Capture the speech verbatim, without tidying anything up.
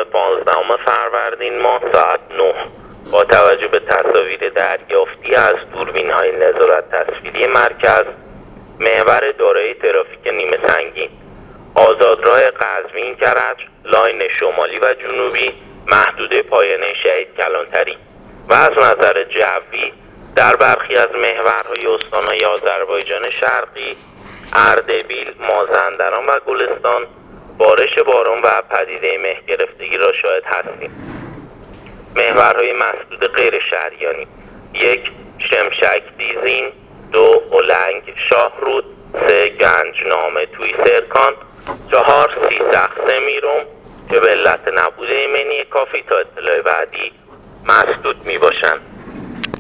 پانزدهم فروردین ماه ساعت نه با توجه به تصاویر دریافتی از دوربین‌های نظارت تصویری مرکز، محور دارای ترافیک نیمه سنگین، آزادراه قزوین کرج، لاین شمالی و جنوبی، محدوده پایانه شهید کلانتری و از نظر جوی در برخی از محورهای استان‌های آذربایجان شرقی، اردبیل، مازندران و گلستان بارش باران و پدیده مه گرفتگی را شاهد هستیم. محورهای مسدود غیر شهریانی: یک شمشک دیزین، دو اولنگ شاهرود، سه گنجنامه توی سرکان، چهار سیسخ میروم که به علت نبود ایمنی کافی تا اطلاع بعدی مسدود می باشند.